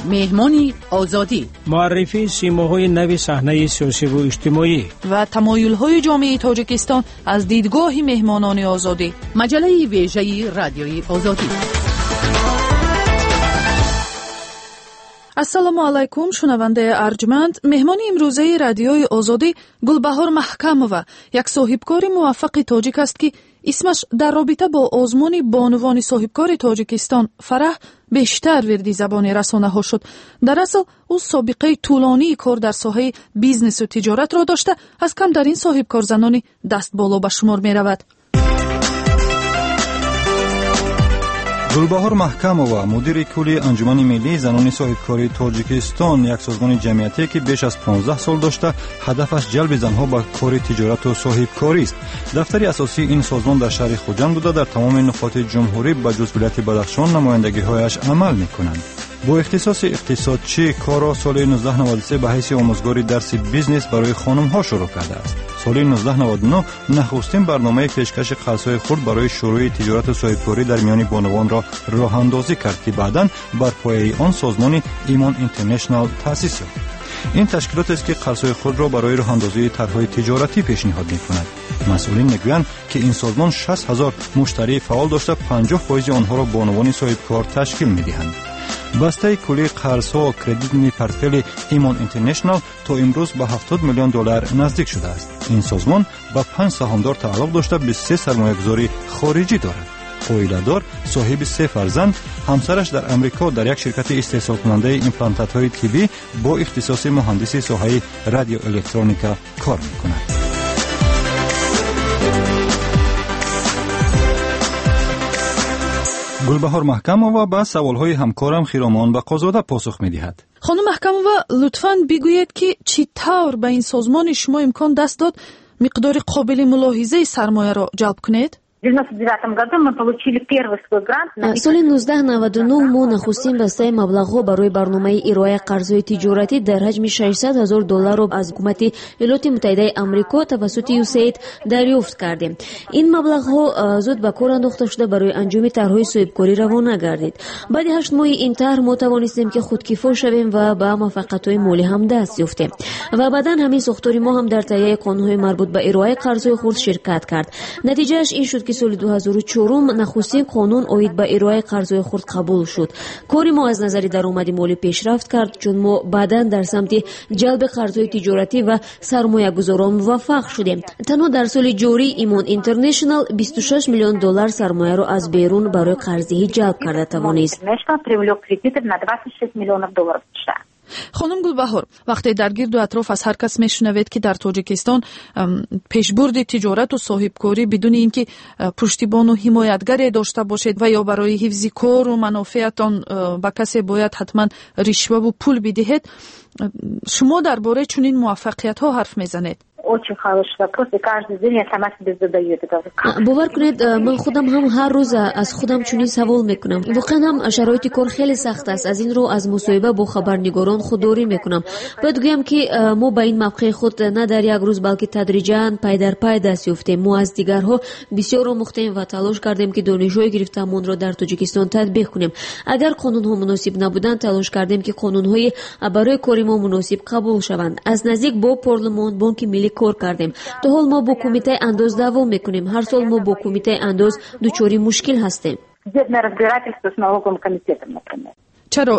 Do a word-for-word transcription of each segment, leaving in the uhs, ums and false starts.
مهمانی آزادی، معرفی سیماهای نو صحنه سیاسی و اجتماعی و تمایل‌های جامعه تاجیکستان از دیدگاه مهمانان آزادی. مجله ویژه رادیوی آزادی. السلام علیکم شنونده ارجمند. مهمان امروزه رادیوی آزادی گلبهار محکمова یک صاحبکار موفق تاجیک است که اسمش در رابطه با آزمون بانوان صاحبکار تاجیکستان فرح بیشتر وردی زبان رسانه ها شد. در اصل او سابقه طولانی کار در ساحه بیزنس و تجارت را داشته، از کم در این صاحبکار زنانی دست بالا به شمار می رود. گلبهار محکمова مدیر کلی انجمن ملی زنان صاحبکاری تاجیکستان، یک سازمان جمعیتی که بیش از پانزده سال داشته هدفش جلب زنها به کار تجارت و صاحبکاری است. دفتر اساسی این سازمان در شهر خوجند بوده در تمام نقاط جمهوری به جز ولایت بدخشان نمایندگی‌هایش عمل می‌کنند. با اختصاص اقتصادچی کارا سال نوزده نود و سه به حیث آموزگاری درس بیزنس برای خانم‌ها شروع کرده است. سال نوزده نود و نه نخستین برنامه پیشکش قرض‌های خرد برای شروع تجارت و صاحبکاری در میان بانوان را راه اندازی کرد که بعداً بر پایه آن سازمان ایمان اینترنشنال تأسیس یافت. این تشکیلات است که قرض‌های خرد را برای راه اندازی طرح‌های تجارتی پیشنهاد می‌کند. مسئولین میگویند که این سازمان شصت هزار مشتری فعال داشته، پنجاه درصد آنها را بانوان صاحبکار تشکیل می‌دهند. بسته کلی قرض‌ها و کردیت پورتفولیوی ایمان اینترنشنال تا امروز به هفتاد میلیون دلار نزدیک شده است. این سازمان با پنج سهامدار تعلق داشته به سه سرمایه‌گذاری خارجی دارد. عائله‌دار صاحب سه فرزند، همسرش در امریکا در یک شرکت استحصال کننده ایمپلانتات‌های طبی با اختصاص مهندسی ساحه رادیو الکترونیکا کار می‌کند. گلبهار محکمова با سوال‌های همکارم خیرامان بقازاده پاسخ می‌دهد. خانم محکمова، لطفاً بگویید که چی طور به این سازمان شما امکان دست داد مقدار قابل ملاحظه سرمایه را جلب کنید؟ سال نوزده نود و نه ما نخستین بسته مبلغ‌ها برای برنامه ارائه قرض‌های تجارتی در حجم ششصد هزار دلار را از حکومت ایالات متحده آمریکا توسط یوسید دریافت کردیم. این مبلغ‌ها زود به کار انداخته شده برای انجام طرح‌های صاحبکاری روانه گردید. بعد هشت ماه این طرح ما توانستیم که خودکفا شویم و به موفقیت‌های مالی هم دست یافتیم و بعداً همین ساختاری ما هم در تهیه قانون‌های مربوط به ارائه قرض‌های خرد شرکت کرد. نتیجهش این شد که سال دو هزار و چهار نخستین قانون اید به ارائه قرض‌های خرد قبول شد. کاری ما از نظر درآمد مالی پیشرفت کرد، چون ما بعداً در سمت جلب قرض‌های تجارتی و سرمایه‌گذاران موفق شدیم. تنها در سال جاری ایمان اینترنشنال بیست و شش میلیون دلار سرمایه را از بیرون برای قرضه‌ای جلب کرده توانست. خانم گلبهار، وقتی در گرد و اطراف از هر کس میشنوید که در تاجیکستان پیشبرد تجارت و صاحبکاری بدون اینکه پشتیبان و حمایتگری داشته باشید و یا برای حفظ کار و منافعتان به کسی باید حتما رشوه و پول بدهید، شما درباره چنین موفقیت‌ها حرف میزنید؟ باور کنید من خودم هم هر روز از خودم چنین سوال میکنم. واقعا هم شرایط کار خیلی سخت است. از این رو از مصاحبه با خبرنگاران خودداری میکنم. باید بگم که ما به این موقع خود نه در یک روز بلکه تدریجاً پای در پای دست یافتیم. ما از دیگرها بسیار آموختیم و تلاش کردیم که دانش‌های گرفته‌مان را در تاجیکستان تطبیق کنیم. اگر قانون‌ها مناسب نبودند تلاش کردیم که قانون‌های برای کار ما مناسب قبول شوند. از نزدیک با پارلمان، بانک ملی کار کردیم. تا حال ما با کمیته انداز دعوا میکنیم. هر سال ما با کمیته انداز دچار مشکل هستیم. چرا؟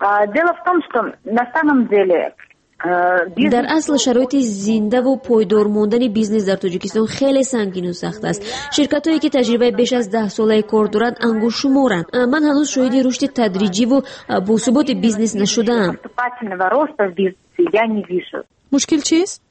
در اصل شرایط زنده و پایدار ماندن بیزنس در تاجیکستان خیلی سنگین و سخت است. شرکت‌هایی که تجربه بیش از ده ساله کار دارند انگشت شمارند. من هنوز شاهد رشد تدریجی و باثبات بیزنس نشدم. مشکل چیست؟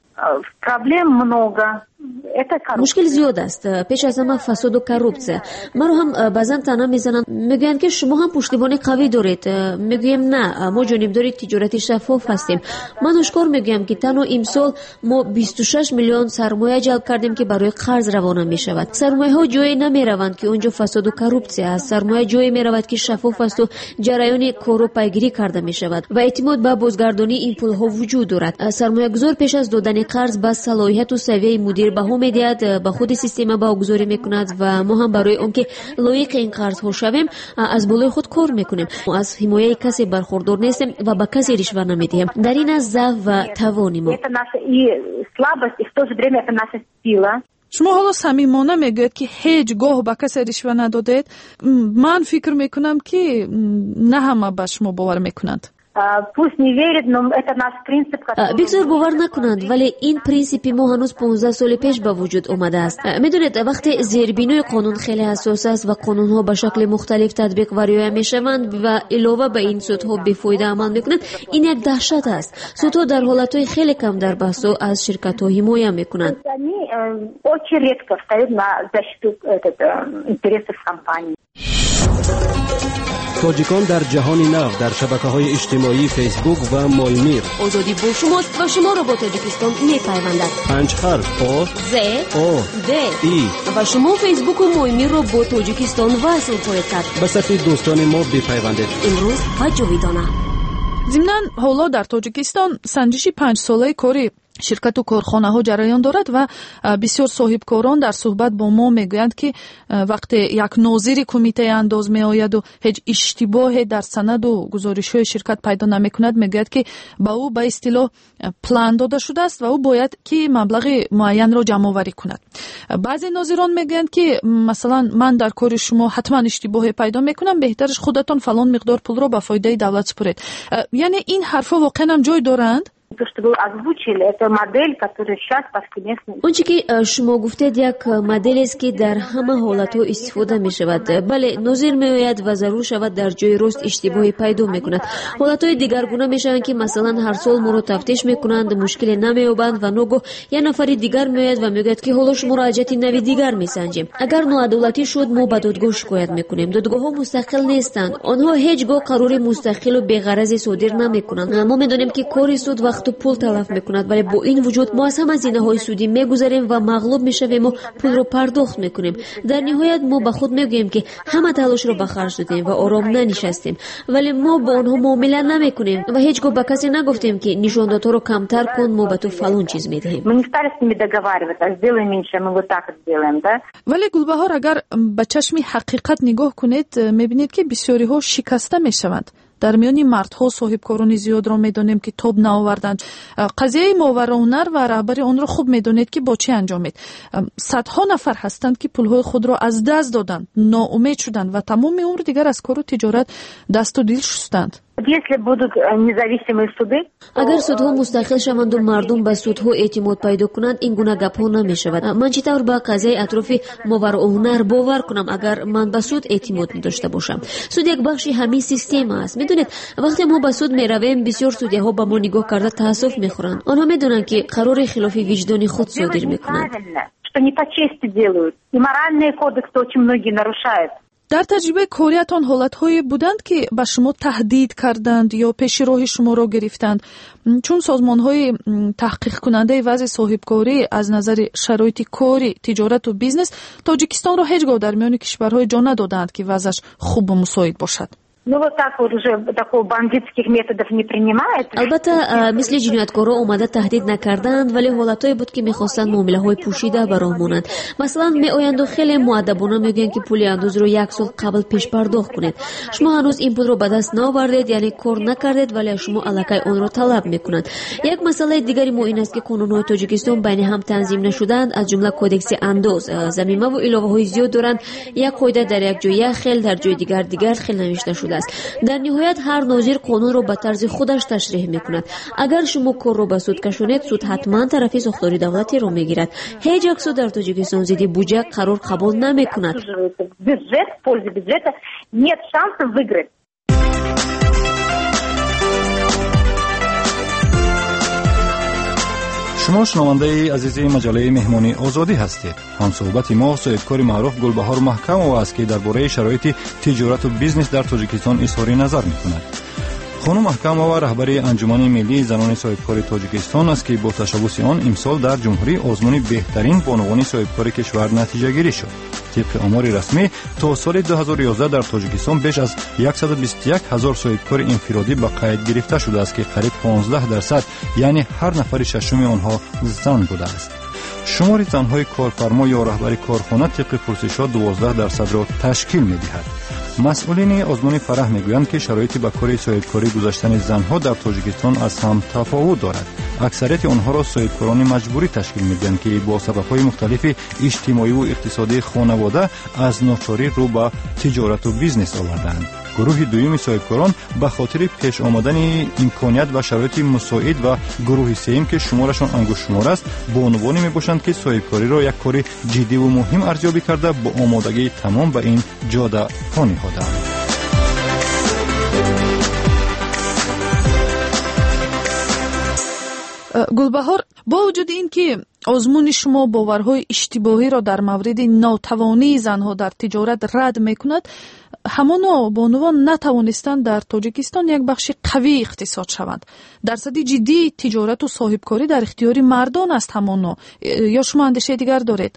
مشکل زیاد است. پیش از همه فساد و کروپسیه. ما رو هم بعضا تنها میزنن، میگن که شما هم پشتیبانی قوی دارید. میگیم نه، ما جانبدار تجارتی شفاف هستیم. من اشکار میگم که تنها امسال ما بیست و شش میلیون سرمایه جلب کردیم که برای قرض روانه میشود. سرمایه ها جایی نمیروند که اونجا فساد و کروپسیه است. سرمایه جایی میرود که شفاف است و جریان کارو پیگیری کرده میشود و اعتماد به بازگردانی این پول ها وجود دارد. سرمایه گذار پیش از دادن قرض با صلاحیت و سویه مدیر بها میدهد به خود سیستم واگذاری میکند و ما هم برای اون که لایق این قرض شویم از بالای خود کار میکنیم. ما از حمایت کسی برخوردار نیستیم و به کسی رشوه نمیدیم. در این از ضعف و توان ما. شما حالا صمیمانه میگوید که هیچ گاه به کسی رشوه ندادید. من فکر میکنم که نه همه به شما باور میکنند. بگذار باور نکنند، ولی این پرینسیپ ما هنوز پانزده سال پیش به وجود اومده است. میدونید وقتی زیربینای قانون خیلی حساس است و قانونها به شکل مختلف تطبیق و رعایت میشوند و علاوه به این سودها بیفایده عمل میکنند، این یک دهشت است. سودها در حالتهای خیلی کم در بحث از شرکت‌ها حمایت میکنند. تاجیکان در جهان نو در شبکه‌های اجتماعی فیسبوک و مایمیر. آزادی با شماست و شما را با تاجیکستان می‌پیوندد. پنج حرف آ ز آ د ای و شما فیسبوک و مایمیر را با تاجیکستان وصل خواهید کرد. به صفحه دوستان ما بپیوندید. امروز و جاویدانه. ضمناً حالا در تاجیکستان سنجشی پنج ساله کاری شرکت و کارخانه‌ها جریان دارد و بسیار صاحبکاران در صحبت با ما میگویند که وقتی یک ناظر کمیته انداز میآید و هیچ اشتباهی در سند و گزارش‌های شرکت پیدا نمی‌کند، میگوید که با او به اصطلاح پلان داده شده است و او باید که مبلغ معین را جمع آوری کند. بعضی ناظران میگویند که مثلا من در کار شما حتما اشتباهی پیدا میکنم، بهترش خودتان فلان مقدار پول را به فایده دولت سپرید. یعنی این حرفا واقعا هم جای دارند؟ اونچه که شما گفتید یک مدل است که در همه حالت‌ها استفاده می شود. بله، ناظر می آید و ضرور شود در جای راست اشتباهی پیدا می کند. حالت‌های دیگرگونه می شوند که مثلا هر سال ما رو تفتیش می کنند، مشکل نمی یابند و ناگاه یک نفر دیگر می آید و می گوید که حالا شما را حاجت نوی دیگر می سنجیم. اگر ناعدالتی شد ما به دادگاه شکایت می کنیم. دادگاه‌ها مستقل نیستند. آنها هیچگاه قرار مستقل و بی‌غرض صادر نمی کنند. ما می دانیم که کاری سود وقت و پول تلف میکند، ولی با این وجود ما از همه زینه‌های سودی میگذاریم و مغلوب میشویم و پول رو پرداخت میکنیم. در نهایت ما به خود میگوییم که همه تلاش رو به خرج دادیم و آرام ننشستیم، ولی ما با آنها معامله نمیکنیم و هیچگاه به کسی نگفتیم که نشاندادها رو کمتر کن، ما به تو فلان چیز میدهیم. ولی گلبهار اگر به چشم حقیقت نگاه کنید میبینید که بسیاری ها شکسته میشوند. در میان مردها صاحبکاران زیاد را میدانیم که تاب نآوردند. قضیه ماورا هنر و رهبر آن را خوب میدانید که با چه انجامید. صدها نفر هستند که پولهای خود را از دست دادند، ناامید شدند و تمام عمر دیگر از کار و تجارت دست و دل شستند. اگر سودها مستقل شوند و مردم به سودها اعتماد پیدا کنند، این گونه گپ‌ها نمی‌شود. من چطور با قضیه اطراف ماورا هنر باور کنم اگر من به سود اعتماد نداشته باشم؟ سود یک بخشی همین سیستم است. میدونید وقتی ما به سود میرویم بسیار سودی‌ها با ما نگاه کرده تأسف می‌خورند. آنها میدونند که قرار خلاف وجدان خود صادر می‌کنند. در تجربه کاریتان حالت‌هایی بودند که به شما تهدید کردند یا پیش راه شما را گرفتند؟ چون سازمان‌های تحقیق کننده وضع صاحبکاری از نظر شرایط کاری، تجارت و بیزنس تاجیکستان را هیچگاه در میان کشورهای جا ندادند که وضعش خوب و مساعد باشد. البته مثل جنایتکارا اومده تهدید نکردند، ولی حالتایی بود که میخواستند معامله های پوشیده به راه مانند. مثلا می آیند و خیلی مؤدبانه میگن که پول اندوز رو یک سال قبل پیش پرداخت کنید. شما هنوز این پول رو به دست نآوردید، یعنی کار نکردید، ولی شما الکی آن رو طلب میکنند. یک مسئله دیگری ما این است که قانون‌های تاجیکستان بین هم تنظیم نشدند، از جمله کدکس اندوز. ضمیمه و علاوه‌های زیاد دارند. یک قاعده در یک جای یک خیل، در جای دیگر دیگر خیل نوشته شده است. در نهایت هر ناظر قانون رو به طرز خودش تشریح میکند. اگر شما کار رو به سود کشونید، سود حتما طرفی ساختاری دولتی رو میگیرد. هیچ یک سود در تاجیکستان زیدی بودجه قرار قبول نمیکند. شما شنونده عزیز مجله مهمانی آزادی هستید. هم صحبت ما صاحبکار معروف گلبهار محکم‌آوا است که درباره شرایط تجارت و بیزنس در تاجیکستان اظهار نظر می‌کند. خانم محکم‌آوا رهبر انجمن ملی زنان صاحبکار تاجیکستان است که با تشبث آن امسال در جمهوری آزمون بهترین بانوان صاحبکار کشور نتیجه گیری شد. طبق آمار رسمی تا سال دو هزار و یازده در تاجیکستان بیش از صد و بیست و یک هزار صاحبکار انفرادی به قید گرفته شده است که قریب پانزده درصد یعنی هر نفر ششم آنها زن بوده است. شمار زنهای کارفرما یا رهبر کارخانه طبق پرسش‌ها دوازده درصد را تشکیل می‌دهد. مسئولین آزمون فرح میگویند که شرایط به کار صاحبکاری گذاشتن زنها در تاجیکستان از هم تفاوت دارد. اکثریت آنها را صاحبکاران مجبوری تشکیل میدهند که با سبب‌های مختلف اجتماعی و اقتصادی خانواده از ناچاری رو به تجارت و بیزنس آوردند. گروه دوم صاحبکاران به خاطر پیش آمدن امکانیت و شرایط مساعد و گروه سوم که شمارشان انگشت شمار است با عنوان میباشند که صاحبکاری را یک کار جدی و مهم ارزیابی کرده با آمادگی تمام به این جاده پا نهادند. گلبهار، با وجود این که آزمون شما باورهای اشتباهی را در مورد ناتوانی زنها در تجارت رد میکند، همانا با عنوان نتوانستند در تاجیکستان یک بخش قوی اقتصاد شوند. درصد جدی تجارت و صاحبکاری در اختیار مردان است همانا، یا شما اندیشه دیگر دارید؟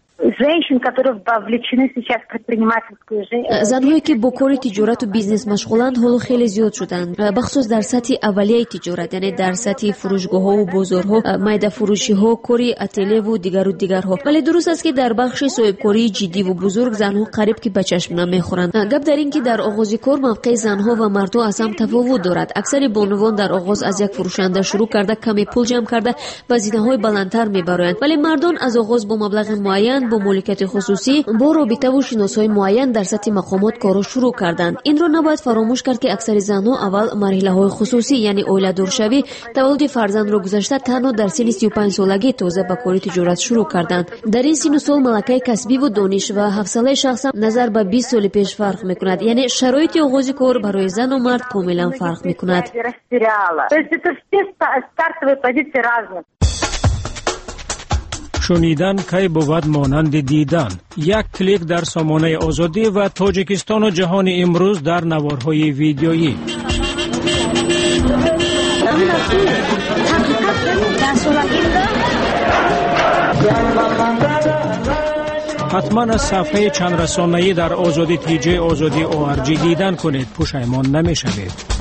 زنهایی که با کار تجارت و بیزنس مشغولند حالا خیلی زیاد شدند، بخصوص در سطح اولیه تجارت، یعنی در سطح فروشگاه‌ها و بازارها، میده فروشی‌ها، کاری اتلیه و دیگر و دیگرها. ولی درست است که در بخش صاحبکاری جدی و بزرگ زنها قریب که به چشم نمیخورند. گپ در این که در آغاز کار موقع زنها و مردها از هم تفاوت دارد. اکثر بانوان در آغاز از یک فروشنده شروع کرده کمی پول جمع کرده هزینه‌های بلندتر میبرند، ولی مردان از آغاز با مبلغ معین با مالکیت خصوصی با رابطه و شناسایی معین در سطح مقامات کارو شروع کردند. این رو نباید فراموش کرد که اکثر زنها اول مرحله‌های خصوصی یعنی اولادور شوی تولد فرزند رو گذشته تنها در سن سی و پنج سالگی تازه به کار تجارت شروع کردند. در این سن و سال ملکه کسبی و دانش و حوصله شخص نظر به بیست سال پیش فرق میکند، یعنی شرایط آغاز کار برای زن و مرد کاملا فرق میکند. شنیدن کی بود مانند دیدن. یک کلیک در سامانه آزادی و تاجیکستان و جهان امروز در نوارهای ویدیویی. حتما از صفحه چند رسانه‌ای در آزادی تیجی آزادی او ار جی دیدن کنید، پشیمان نمی‌شوید.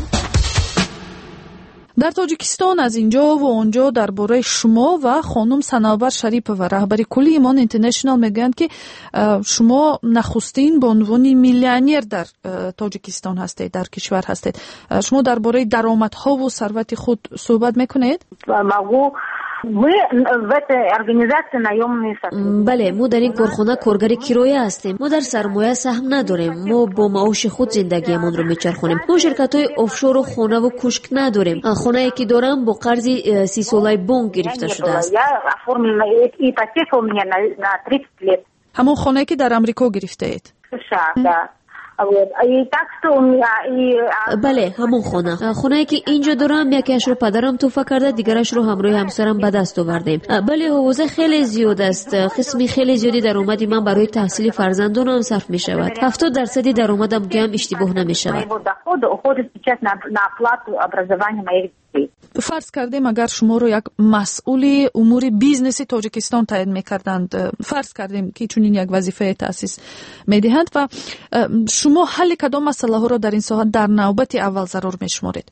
در تاجیکستان از اینجا و آنجا درباره شما و خانم سنوبر شریپова رهبر کلی ایمان اینترنشنال میگویند که شما نخستین به عنوان میلیونر در تاجیکستان هستید، در کشور هستید. شما درباره درآمدها و ثروت خود صحبت میکنید؟ بله، ما در این کارخانه کارگر کرایه هستیم. ما در سرمایه سهم نداریم. ما با معاش خود زندگیمان رو میچرخونیم. ما شرکت‌های آفشور و خانه و کوشک نداریم. خانه‌ای که دارم با قرض سی ساله بانک گرفته شده است. همون خانه‌ای که در امریکا گرفته اید؟ بله، همون خانه. خانه‌ای که اینجا دارم یکیش رو پدرم توفه کرده، دیگرش رو همراه همسرم به دست آوردیم. بله، حوزه خیلی زیاد است. قسمی خیلی زیادی درآمد من برای تحصیل فرزندانم صرف می شود. هفتاد درصد درآمدم گم اشتباه نمی شود. فرض کردیم اگر شما رو یک مسئول امور بیزنس تاجیکستان تعیین می‌کردند، فرض کردیم که چنین یک وظیفه تأسیس می‌دهند و شما حل کدام مسئله ها را در این ساحت در نوبت اول ضرور می‌شمارید؟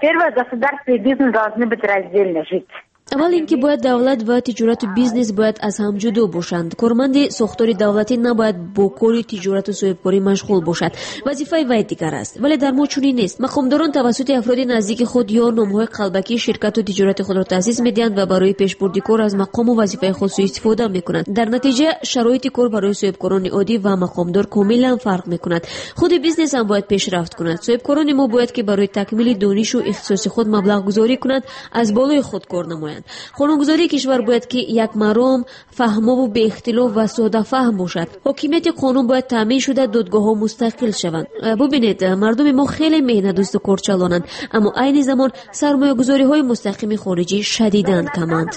اول اینکه باید دولت و تجارت و بیزنس باید از هم جدا باشند. کارمند ساختار دولتی نباید با کار تجارت و صاحبکاری مشغول باشد. وظیفه وی دیگر است، ولی در ما چنین نیست. مقامداران توسط افراد نزدیک خود یا نام‌های قلبکی شرکت و تجارت خود را تأسیس می‌دهند و برای پیشبرد کار از مقام و وظیفه خود سوء استفاده می‌کنند. در نتیجه شرایط کار برای صاحبکاران عادی و مقامدار کاملا فرق می‌کند. خود بیزنس هم باید پیشرفت کند. صاحبکاران ما باید که برای تکمیل دانش و اختصاص خود مبلغ گذاری کنند، از بالای خود کار نمایند. قانونگذاری کشور باید که یک مرام، فهم و به اختلاف و ساده فهم باشد. حاکمیت قانون باید تامین شده، دادگاه‌ها مستقل شوند. ببینید، مردم ما خیلی مهنت دوست و کارچلانند، اما عین زمان سرمایه‌گذاری‌های مستقیم خارجی شدیداً کمند.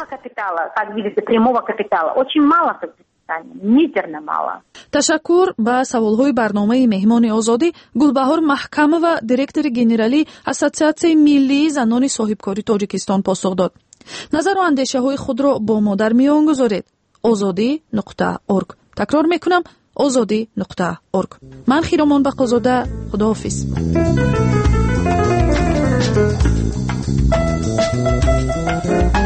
تشکر به سوالهای برنامه مهمان آزادی گلبهار محکمова دиректор گنرالی اسоциация ملی زنان صاحبکاری تاجیکستان پاسخ داد. نظر و اندیشه های خود را با ما در میان گذارید. آزادی نقطه اورگ. تکرار میکنم آزادی نقطه اورگ. من خیرامان بقازاده، خداحافظ.